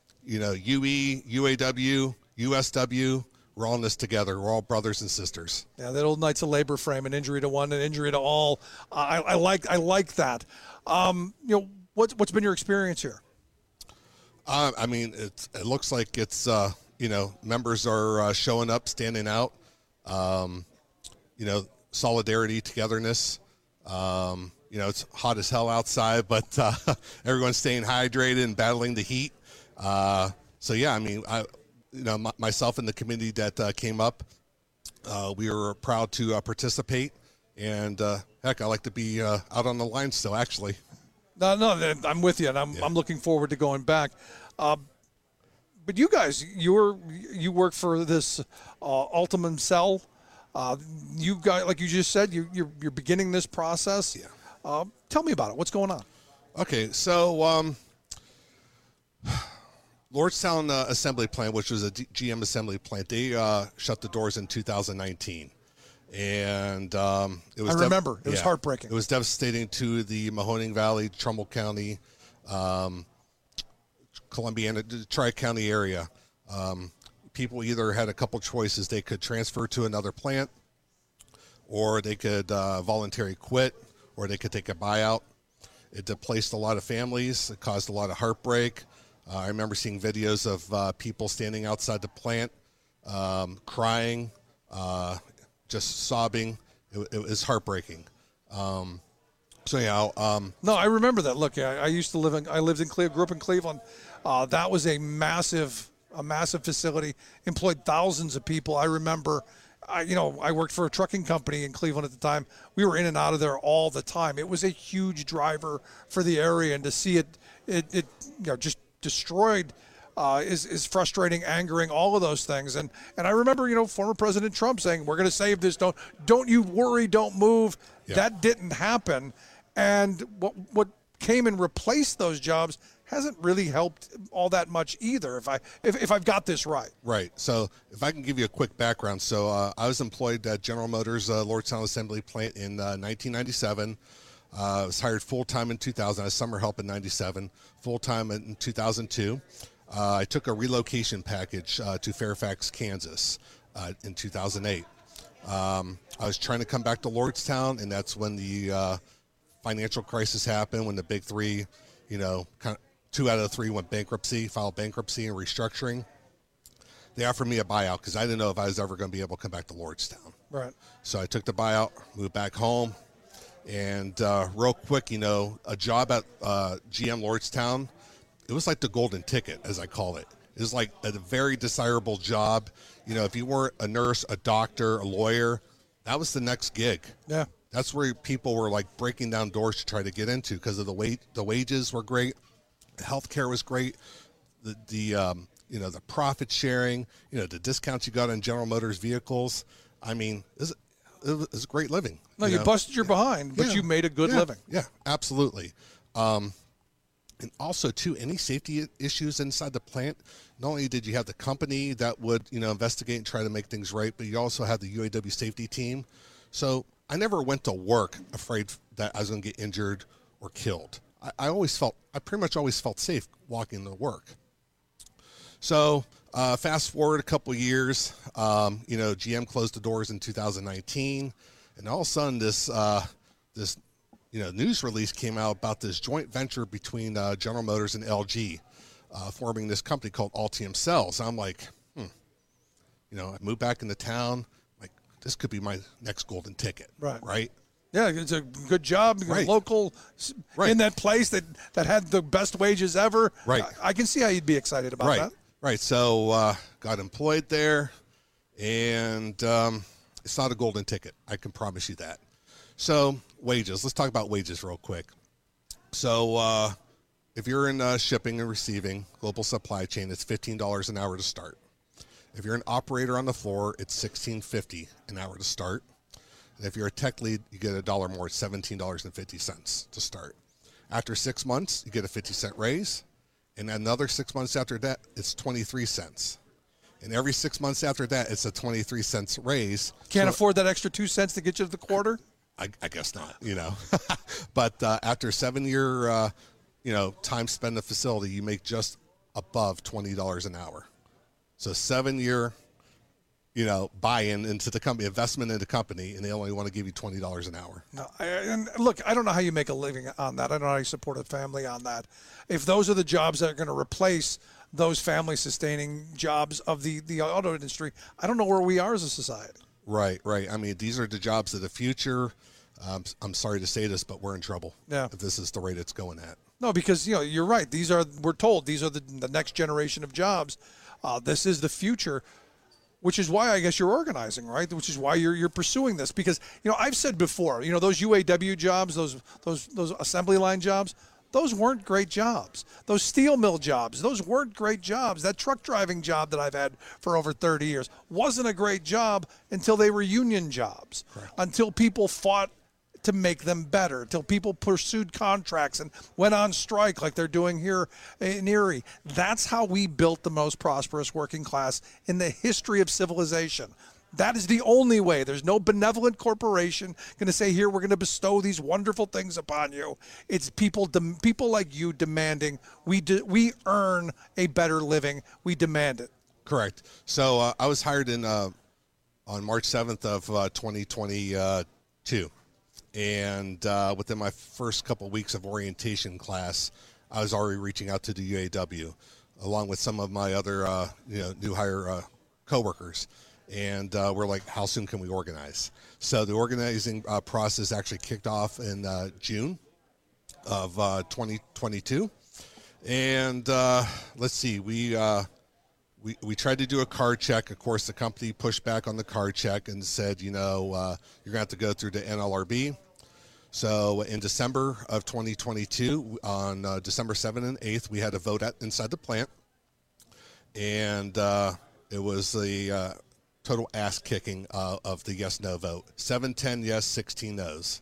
UE, UAW, USW, we're all in this together. We're all brothers and sisters. Yeah, that old Knights of Labor frame, an injury to one, an injury to all. I like that. What's been your experience here? I mean, it looks like it's, members are showing up, standing out, solidarity, togetherness. It's hot as hell outside, but everyone's staying hydrated and battling the heat. Myself and the committee that came up, we were proud to participate. And, I like to be out on the line still, actually. No, I'm with you, and I'm looking forward to going back. But you guys, you work for this Altium Cell. You guys, like you just said, you're beginning this process. Yeah. Tell me about it. What's going on? Okay, so Lordstown Assembly Plant, which was a GM assembly plant, they shut the doors in 2019. And it was. I remember. It was heartbreaking. It was devastating to the Mahoning Valley, Trumbull County, Columbiana, Tri-County area. People either had a couple choices. They could transfer to another plant, or they could voluntarily quit, or they could take a buyout. It displaced a lot of families. It caused a lot of heartbreak. I remember seeing videos of people standing outside the plant, crying, just sobbing. It was heartbreaking. No, I remember that. Look, I used to live in. I lived in Cleveland. Grew up in Cleveland. That was a massive facility. Employed thousands of people. I remember. I worked for a trucking company in Cleveland at the time. We were in and out of there all the time. It was a huge driver for the area, and to see it just destroyed is frustrating, angering, all of those things. And I remember, former President Trump saying, "We're going to save this. Don't you worry. Don't move." Yeah. That didn't happen. And what came and replaced those jobs hasn't really helped all that much either, if I've got this right. Right. So if I can give you a quick background. So I was employed at General Motors Lordstown Assembly Plant in 1997. I was hired full-time in 2000. I was summer help in 97, full-time in 2002. I took a relocation package to Fairfax, Kansas in 2008. I was trying to come back to Lordstown, and that's when the financial crisis happened, when the big three, kind of 2 out of the 3 filed bankruptcy and restructuring. They offered me a buyout because I didn't know if I was ever going to be able to come back to Lordstown. Right. So I took the buyout, moved back home, and real quick, a job at GM Lordstown, it was like the golden ticket, as I call it. It was like a very desirable job. If you weren't a nurse, a doctor, a lawyer, that was the next gig. Yeah. That's where people were like breaking down doors to try to get into because of the wages were great. The healthcare was great. The the profit sharing, the discounts you got on General Motors vehicles. I mean, it was great living. No, you busted your behind, but you made a good living. Yeah, absolutely. And also, too, any safety issues inside the plant, not only did you have the company that would, investigate and try to make things right, but you also had the UAW safety team. So I never went to work afraid that I was going to get injured or killed. I pretty much always felt safe walking to work. So fast forward a couple years, GM closed the doors in 2019, and all of a sudden this news release came out about this joint venture between General Motors and LG, forming this company called Altium Cells. I'm like, I moved back into town. Like, this could be my next golden ticket. Right. Yeah, it's a good job. You're local in that place that had the best wages ever. Right. I can see how you'd be excited about that. Right. So got employed there, and it's not a golden ticket. I can promise you that. So wages. Let's talk about wages real quick. So if you're in shipping and receiving, global supply chain, it's $15 an hour to start. If you're an operator on the floor, it's $16.50 an hour to start. And if you're a tech lead, you get $1 more, $17.50 to start. After 6 months, you get a 50-cent raise. And another 6 months after that, it's 23 cents. And every 6 months after that, it's a 23 cents raise. Can't afford that extra 2 cents to get you to the quarter? I guess not, But after a 7-year, time spent in the facility, you make just above $20 an hour. So 7-year, buy-in into the company, investment in the company, and they only want to give you $20 an hour. No, and look, I don't know how you make a living on that. I don't know how you support a family on that. If those are the jobs that are going to replace those family-sustaining jobs of the auto industry, I don't know where we are as a society. Right. I mean, these are the jobs of the future. I'm sorry to say this, but we're in trouble if this is the rate it's going at. No, because, you're right. We're told these are the next generation of jobs. This is the future, which is why I guess you're organizing, right? Which is why you're pursuing this. Because, I've said before, those UAW jobs, those assembly line jobs, those weren't great jobs. Those steel mill jobs, those weren't great jobs. That truck driving job that I've had for over 30 years wasn't a great job until they were union jobs, until people fought to make them better, until people pursued contracts and went on strike like they're doing here in Erie. That's how we built the most prosperous working class in the history of civilization. That is the only way. There's no benevolent corporation going to say, here, we're going to bestow these wonderful things upon you. It's people like you demanding we earn a better living. We demand it. Correct. So I was hired on March 7th of 2022. And within my first couple of weeks of orientation class, I was already reaching out to the UAW, along with some of my other new hire coworkers. And we're like, how soon can we organize? So the organizing process actually kicked off in June of 2022. And let's see, we tried to do a card check. Of course, the company pushed back on the card check and said, you're going to have to go through the NLRB. So in December of 2022, on December 7th and 8th, we had a vote inside the plant. And it was the total ass kicking of the yes-no vote. 7-10 yes, 16 no's.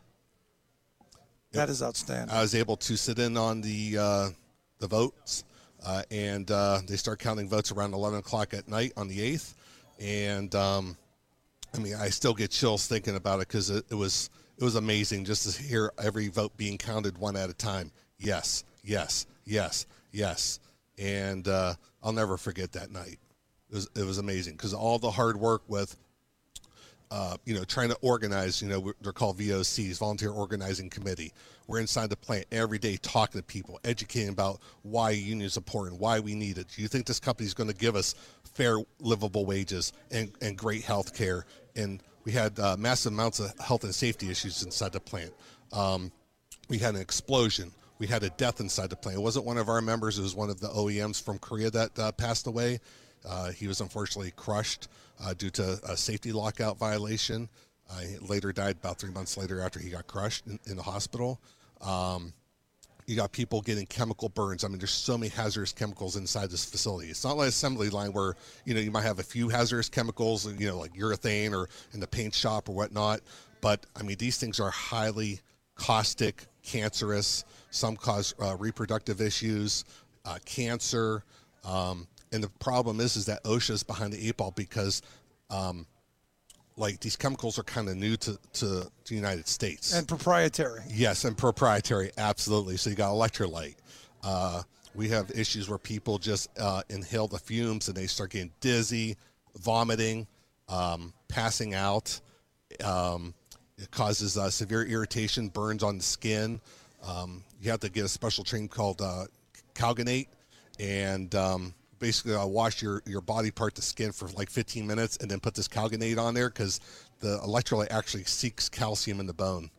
That is outstanding. I was able to sit in on the votes, and they start counting votes around 11 o'clock at night on the 8th. And, I still get chills thinking about it because it was amazing just to hear every vote being counted one at a time. Yes, yes, yes, yes. And I'll never forget that night. It was amazing because all the hard work with, trying to organize, they're called VOCs, Volunteer Organizing Committee. We're inside the plant every day talking to people, educating about why union is important, why we need it. Do you think this company is going to give us fair, livable wages and great health care? And we had massive amounts of health and safety issues inside the plant. We had an explosion. We had a death inside the plant. It wasn't one of our members. It was one of the OEMs from Korea that passed away. He was unfortunately crushed due to a safety lockout violation. He later died about 3 months later after he got crushed in the hospital. You got people getting chemical burns. I mean, there's so many hazardous chemicals inside this facility. It's not like an assembly line where, you might have a few hazardous chemicals, like urethane or in the paint shop or whatnot. But, I mean, these things are highly caustic, cancerous. Some cause reproductive issues, cancer. And the problem is that OSHA is behind the 8 ball because these chemicals are kind of new to the United States. And proprietary. Yes, and proprietary, absolutely. So you got electrolyte. We have issues where people just inhale the fumes and they start getting dizzy, vomiting, passing out. It causes severe irritation, burns on the skin. You have to get a special training called Calgonate, and basically wash your body part, the skin, for like 15 minutes, and then put this Calgonate on there because the electrolyte actually seeks calcium in the bone.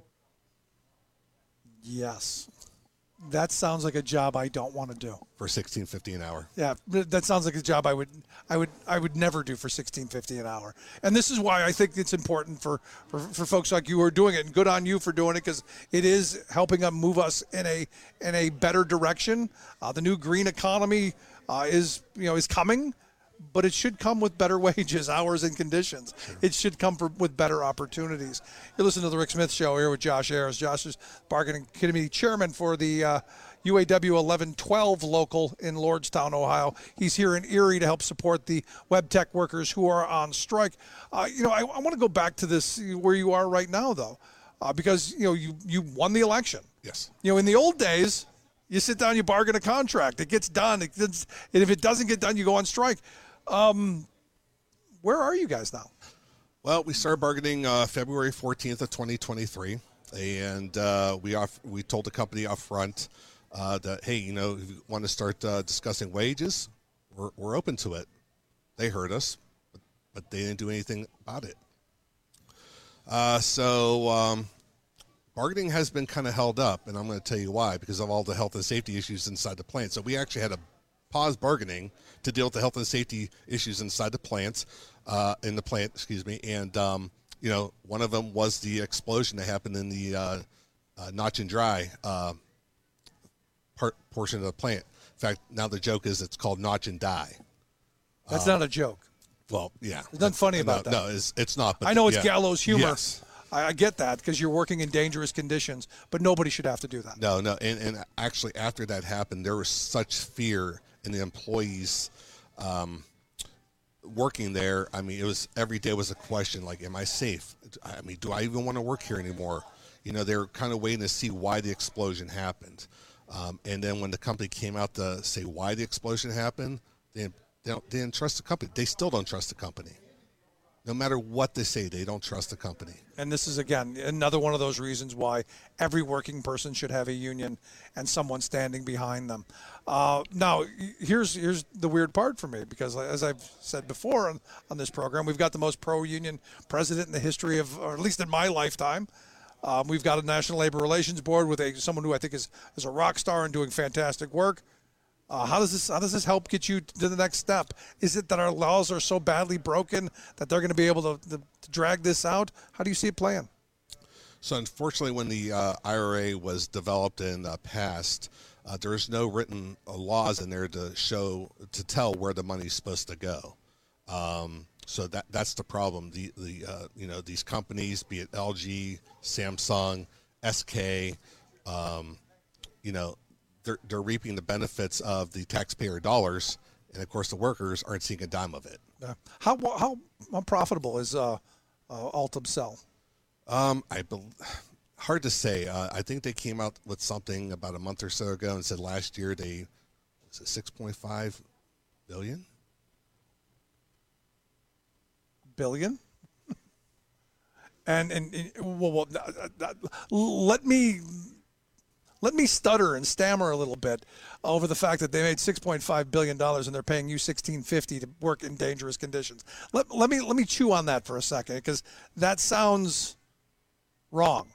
Yes. That sounds like a job I don't want to do. For $16.50 an hour. Yeah, that sounds like a job I would never do for $16.50 an hour. And this is why I think it's important for folks like you who are doing it, and good on you for doing it, because it is helping them move us in a better direction. The new green economy is coming, but it should come with better wages, hours, and conditions. Sure. It should come with better opportunities. You listen to the Rick Smith Show here with Josh Ayers. Josh is bargaining committee chairman for the UAW 1112 local in Lordstown, Ohio. He's here in Erie to help support the web tech workers who are on strike. I want to go back to this where you are right now, though, because you won the election. Yes. In the old days, you sit down, you bargain a contract. It gets done. And if it doesn't get done, you go on strike. Where are you guys now? Well, we started bargaining February 14th of 2023, and we told the company up front that, hey, if you want to start discussing wages, we're open to it. They heard us, but they didn't do anything about it. So bargaining has been kind of held up, and I'm going to tell you why, because of all the health and safety issues inside the plant. So we actually had to pause bargaining to deal with the health and safety issues inside the plants, and one of them was the explosion that happened in the Notch and Dry portion of the plant. In fact, now the joke is it's called Notch and Die. That's not a joke. Well, yeah. There's nothing funny about that. No, it's not. But I know it's gallows humor. Yes. I get that because you're working in dangerous conditions, but nobody should have to do that. No. And actually, after that happened, there was such fear in the employees working there. I mean, it was every day was a question like, am I safe? I mean, do I even want to work here anymore? They were kind of waiting to see why the explosion happened. And then when the company came out to say why the explosion happened, they didn't trust the company. They still don't trust the company. No matter what they say, they don't trust the company. And this is, again, another one of those reasons why every working person should have a union and someone standing behind them. Now, here's the weird part for me, because as I've said before on this program, we've got the most pro-union president in the history of, or at least in my lifetime. We've got a National Labor Relations Board with someone who I think is a rock star and doing fantastic work. How does this help get you to the next step? Is it that our laws are so badly broken that they're going to be able to drag this out? How do you see it playing? So unfortunately, when the IRA was developed and passed, there's no written laws in there to tell where the money's supposed to go. So that's the problem. These companies, be it LG, Samsung, SK, they're reaping the benefits of the taxpayer dollars, and of course the workers aren't seeing a dime of it. How profitable is Altumcell? Hard to say. I think they came out with something about a month or so ago and said last year was it 6.5 billion? Billion? and let me stutter and stammer a little bit over the fact that they made $6.5 billion and they're paying you $16.50 to work in dangerous conditions. Let me chew on that for a second, because that sounds wrong.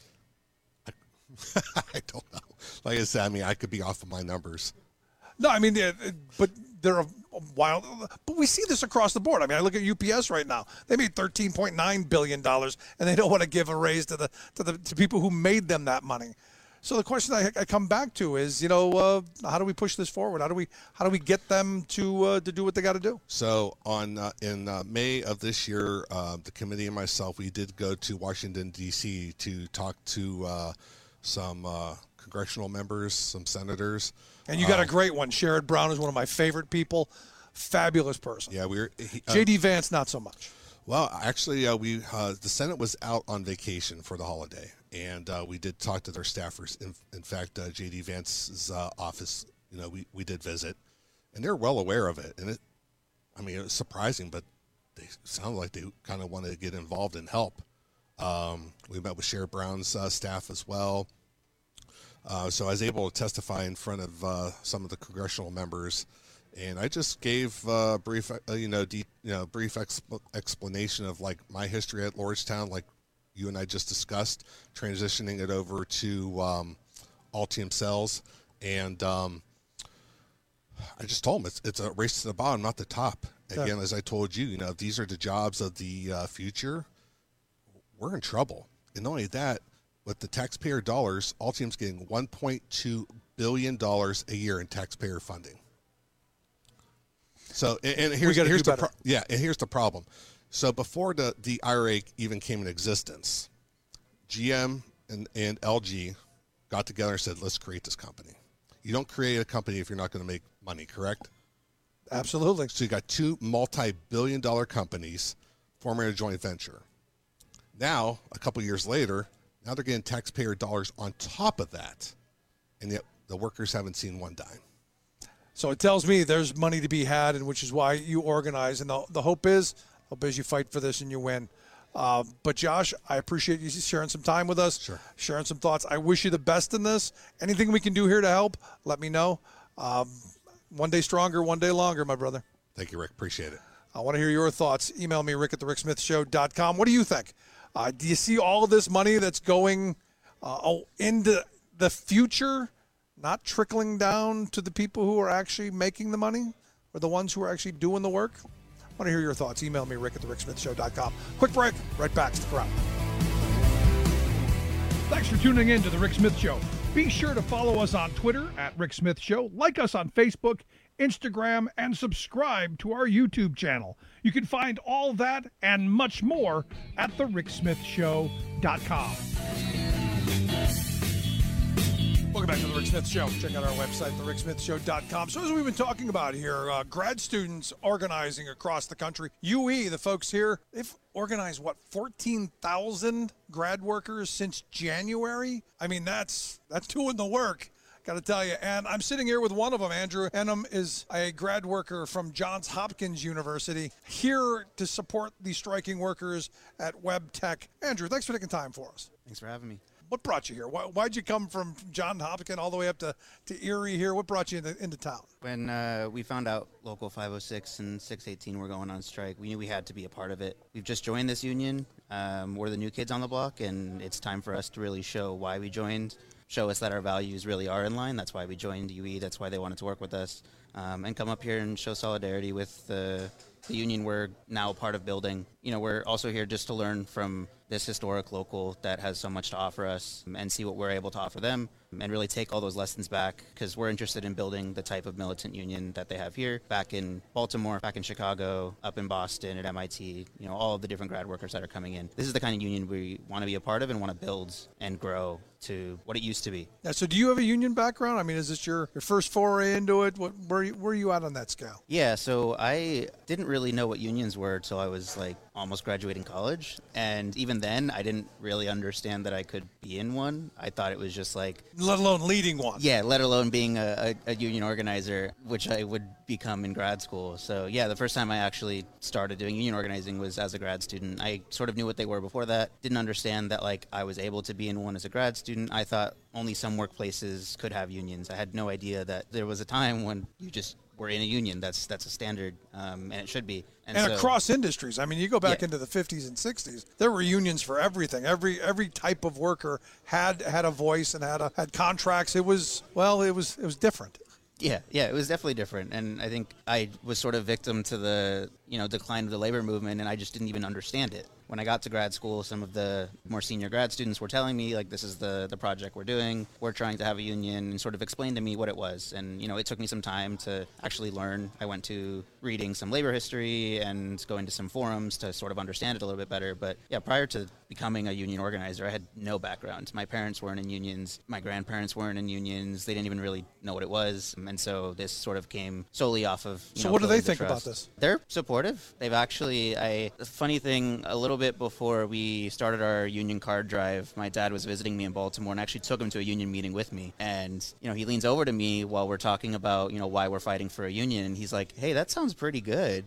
I don't know. Like I said, I could be off of my numbers. No, but they're a wild. But we see this across the board. I look at UPS right now. They made $13.9 billion, and they don't want to give a raise to people who made them that money. So the question I come back to is, how do we push this forward? How do we get them to do what they got to do? So in May of this year, the committee and myself, we did go to Washington, D.C. to talk to some congressional members, some senators. And you got a great one. Sherrod Brown is one of my favorite people. Fabulous person. Yeah, J.D. Vance, not so much. Well, actually, the Senate was out on vacation for the holiday, and we did talk to their staffers. In fact, J.D. Vance's office, we did visit, and they're well aware of it. And it was surprising, but they sounded like they kind of wanted to get involved and help. We met with Sherrod Brown's staff as well. So I was able to testify in front of some of the congressional members. And I just gave a brief, explanation of like my history at Lordstown, like you and I just discussed, transitioning it over to Altium Cells, and I just told them it's a race to the bottom, not the top. Again, as I told you, these are the jobs of the future. We're in trouble, and not only that, with the taxpayer dollars, Altium's getting $1.2 billion a year in taxpayer funding. So, and here's the problem. So before the IRA even came into existence, GM and LG got together and said, let's create this company. You don't create a company if you're not going to make money, correct? Absolutely. So you got two multi-billion-dollar companies forming a joint venture. Now, a couple years later, now they're getting taxpayer dollars on top of that, and yet the workers haven't seen one dime. So it tells me there's money to be had, and which is why you organize. And the hope is you fight for this and you win. But Josh, I appreciate you sharing some time with us, sharing some thoughts. I wish you the best in this. Anything we can do here to help, let me know. One day stronger, one day longer, my brother. Thank you, Rick. Appreciate it. I want to hear your thoughts. Email me, rick@thericksmithshow.com. What do you think? Do you see all of this money that's going into the future, not trickling down to the people who are actually making the money or the ones who are actually doing the work? I want to hear your thoughts. Email me, rick@thericksmithshow.com. Quick break. Right back. Stick around. Thanks for tuning in to The Rick Smith Show. Be sure to follow us on Twitter @RickSmithShow, like us on Facebook, Instagram, and subscribe to our YouTube channel. You can find all that and much more at thericksmithshow.com. Welcome back to The Rick Smith Show. Check out our website, thericksmithshow.com. So as we've been talking about here, grad students organizing across the country. UE, the folks here, they've organized, 14,000 grad workers since January? I mean, that's doing the work. Got to tell you. And I'm sitting here with one of them. Andrew Enham is a grad worker from Johns Hopkins University, here to support the striking workers at WebTech. Andrew, thanks for taking time for us. Thanks for having me. What brought you here? Why'd you come from Johns Hopkins all the way up to Erie here? What brought you into town? When we found out Local 506 and 618 were going on strike, we knew we had to be a part of it. We've just joined this union. We're the new kids on the block, and it's time for us to really show why we joined, show us that our values really are in line. That's why we joined UE. That's why they wanted to work with us, and come up here and show solidarity with the union we're now a part of building. We're also here just to learn from this historic local that has so much to offer us and see what we're able to offer them and really take all those lessons back, because we're interested in building the type of militant union that they have here, back in Baltimore, back in Chicago, up in Boston, at MIT, all of the different grad workers that are coming in. This is the kind of union we want to be a part of and want to build and grow to what it used to be. Yeah, so do you have a union background? I mean, is this your first foray into it? Where are you at on that scale? Yeah, so I didn't really know what unions were until I was almost graduating college. And even then, I didn't really understand that I could be in one. I thought it was just let alone leading one. Yeah, let alone being a union organizer, which I would become in grad school. So yeah, the first time I actually started doing union organizing was as a grad student. I sort of knew what they were before that. Didn't understand that I was able to be in one as a grad student. I thought only some workplaces could have unions. I had no idea that there was a time when you just were in a union. That's a standard, and it should be. And so, across industries. I mean, you go back into the 50s and 60s, there were unions for everything. Every type of worker had a voice and had contracts. It was different. Yeah, it was definitely different. And I think I was sort of victim to the decline of the labor movement, and I just didn't even understand it. when I got to grad school, some of the more senior grad students were telling me, like, this is the project we're doing. We're trying to have a union, and sort of explain to me what it was. And, it took me some time to actually learn. I went to reading some labor history and going to some forums to sort of understand it a little bit better. But yeah, prior to becoming a union organizer, I had no background. My parents weren't in unions. My grandparents weren't in unions. They didn't even really know what it was. And so this sort of came solely off of, So what do they think about this? They're supportive. They've actually, the funny thing, a little bit before we started our union card drive, my dad was visiting me in Baltimore and actually took him to a union meeting with me. And, he leans over to me while we're talking about, why we're fighting for a union. And he's like, hey, that sounds pretty good.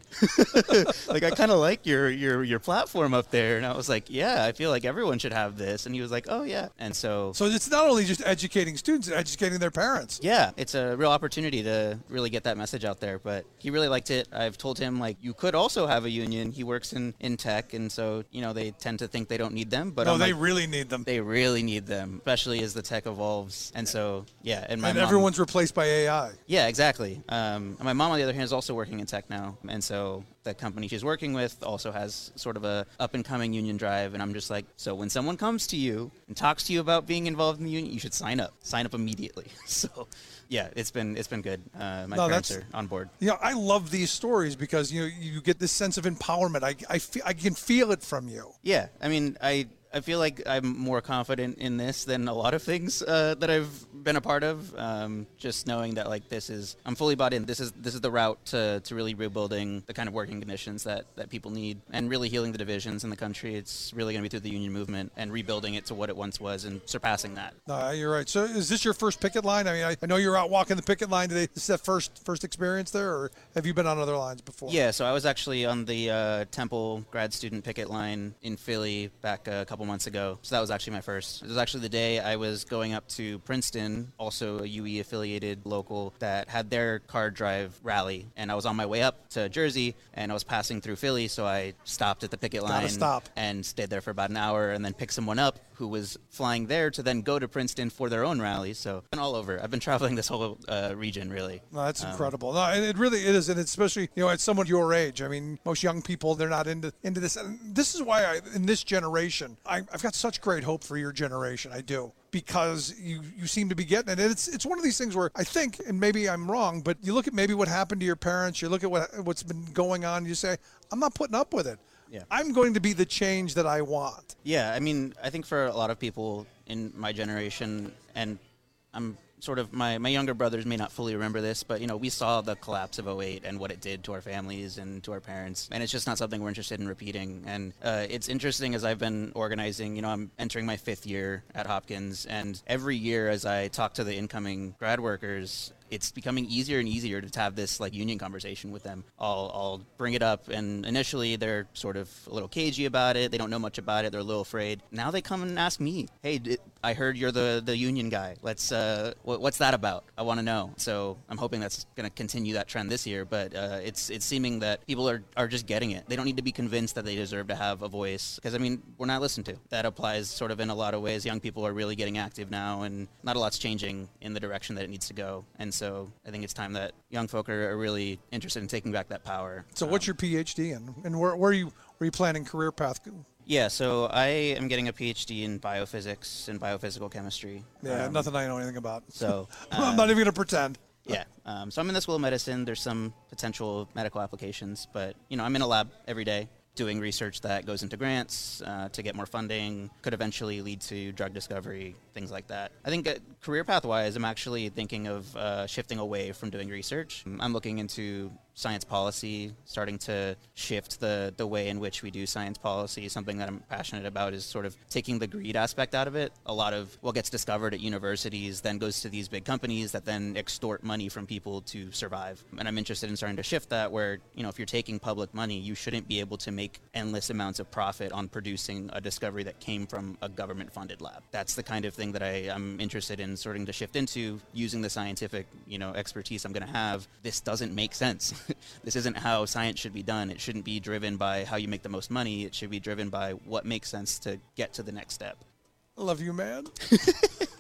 Like, I kind of like your platform up there. And I was like, yeah, I feel like everyone should have this. And he was like, oh, yeah. And so it's not only just educating students, it's educating their parents. Yeah, it's a real opportunity to really get that message out there. But he really liked it. I've told him, like, you could also have a union. He works in tech, and so, they tend to think they don't need them. But no, they really need them. They really need them, especially as the tech evolves. And so, yeah. And mom, everyone's replaced by AI. Yeah, exactly. And my mom, on the other hand, is also working in tech now. And so the company she's working with also has sort of a up-and-coming union drive. And I'm just like, so when someone comes to you and talks to you about being involved in the union, you should sign up. Sign up immediately. So, yeah, it's been good. My parents are on board. I love these stories because you get this sense of empowerment. I can feel it from you. Yeah, I mean, I feel like I'm more confident in this than a lot of things that I've been a part of. Just knowing that, like, I'm fully bought in. This is the route to really rebuilding the kind of working conditions that people need and really healing the divisions in the country. It's really going to be through the union movement and rebuilding it to what it once was and surpassing that. No, you're right. So is this your first picket line? I mean, I know you're out walking the picket line today. Is that first experience there, or have you been on other lines before? Yeah, so I was actually on the Temple grad student picket line in Philly back a couple months ago. So that was actually my first. It was actually the day I was going up to Princeton, also a UE affiliated local that had their card drive rally. And I was on my way up to Jersey and I was passing through Philly. So I stopped at the picket line and stayed there for about an hour and then picked someone up who was flying there to then go to Princeton for their own rally. So I've been all over. I've been traveling this whole region, really. No, that's incredible. No, it really is. And especially, at someone your age. I mean, most young people, they're not into this. And this is why in this generation, I've got such great hope for your generation. I do. Because you seem to be getting it. And it's one of these things where I think, and maybe I'm wrong, but you look at maybe what happened to your parents, you look at what's been going on, and you say, I'm not putting up with it. Yeah. I'm going to be the change that I want. Yeah, I mean, I think for a lot of people in my generation, and I'm sort of, my younger brothers may not fully remember this, but, we saw the collapse of 2008 and what it did to our families and to our parents, and it's just not something we're interested in repeating. And it's interesting, as I've been organizing, I'm entering my 5th year at Hopkins, and every year as I talk to the incoming grad workers, it's becoming easier and easier to have this like union conversation with them. I'll bring it up, and initially they're sort of a little cagey about it. They don't know much about it. They're a little afraid. Now they come and ask me, hey, I heard you're the union guy. Let's what's that about? I want to know. So I'm hoping that's going to continue that trend this year, but it's seeming that people are just getting it. They don't need to be convinced that they deserve to have a voice, because, I mean, we're not listened to. That applies sort of in a lot of ways. Young people are really getting active now, and not a lot's changing in the direction that it needs to go. And so I think it's time that young folk are really interested in taking back that power. So what's your PhD in? And where are you planning career path? Yeah, so I am getting a PhD in biophysics and biophysical chemistry. Yeah, nothing I know anything about. So I'm not even going to pretend. Yeah, so I'm in the School of Medicine. There's some potential medical applications, but, I'm in a lab every day doing research that goes into grants to get more funding, could eventually lead to drug discovery, things like that. I think career path-wise, I'm actually thinking of shifting away from doing research. I'm looking into science policy, starting to shift the way in which we do science policy. Something that I'm passionate about is sort of taking the greed aspect out of it. A lot of what gets discovered at universities then goes to these big companies that then extort money from people to survive. And I'm interested in starting to shift that where, if you're taking public money, you shouldn't be able to make endless amounts of profit on producing a discovery that came from a government-funded lab. That's the kind of thing that I'm interested in starting to shift into, using the scientific, expertise I'm going to have. This doesn't make sense. This isn't how science should be done. It shouldn't be driven by how you make the most money. It should be driven by what makes sense to get to the next step. I love you, man.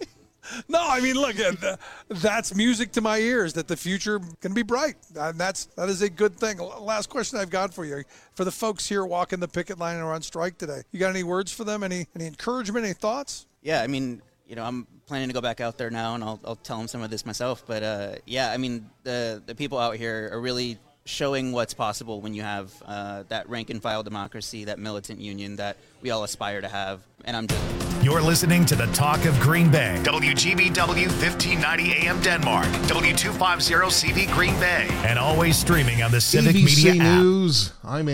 No, I mean, look, that's music to my ears, that the future can be bright. And that is a good thing. Last question I've got for you. For the folks here walking the picket line and are on strike today, you got any words for them? Any encouragement, any thoughts? Yeah, I mean, I'm planning to go back out there now, and I'll tell them some of this myself. But, yeah, I mean, the people out here are really showing what's possible when you have that rank-and-file democracy, that militant union that we all aspire to have. And You're listening to the Talk of Green Bay. WGBW 1590 AM Denmark. W250 CV Green Bay. And always streaming on the Civic ABC Media app. News. I'm